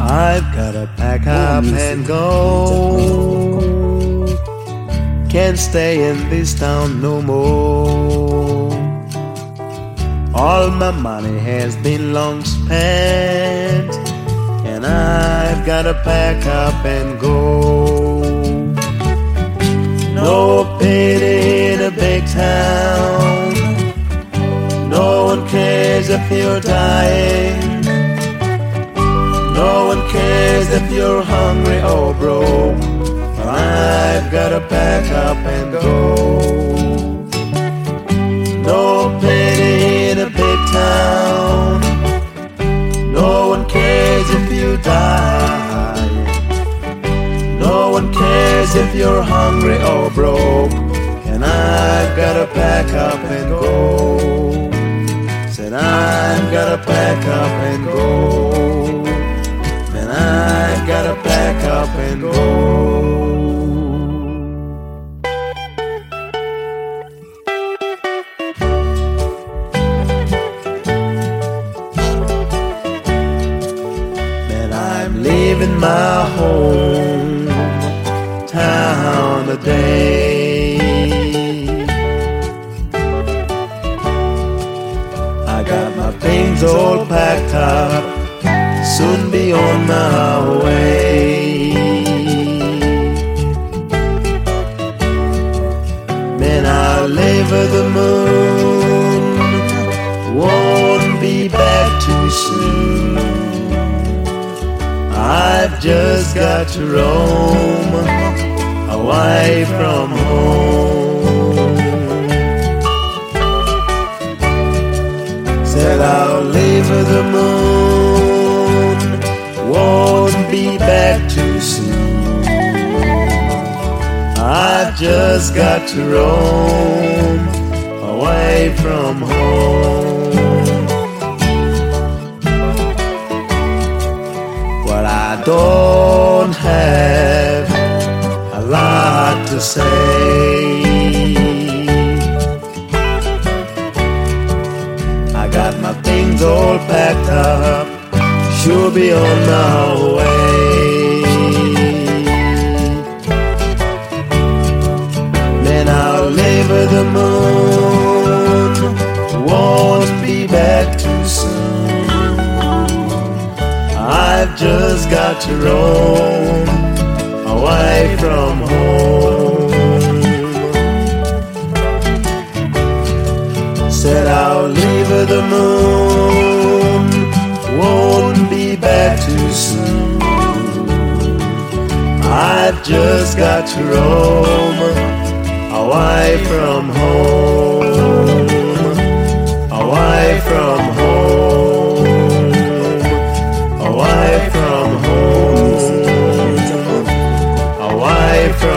I've gotta pack up and go. Can't stay in this town no more. All my money has been long spent, and I've gotta pack up and go. No pity in a big town. No one cares if you're dying. No one cares if you're hungry or broke. I've gotta pack up and go. No pity in a big town. No one cares if you die. No one cares if you're hungry or broke. And I've gotta pack up and go. Said I've gotta pack up and go. And I've gotta pack up and go. Leaving my home town today. I got my things all packed up, soon be on my way. Man, I'll live with the moon, won't be back too soon. I've just got to roam away from home. Said I'll leave the moon, won't be back too soon. I've just got to roam away from home. I don't have a lot to say. I got my things all packed up, sure be on my way. Then I'll leave the moon, won't be back too soon. I've just got to roam away from home. Said I'll leave the moon, won't be back too soon. I've just got to roam away from home. Away from home. Away from home, away from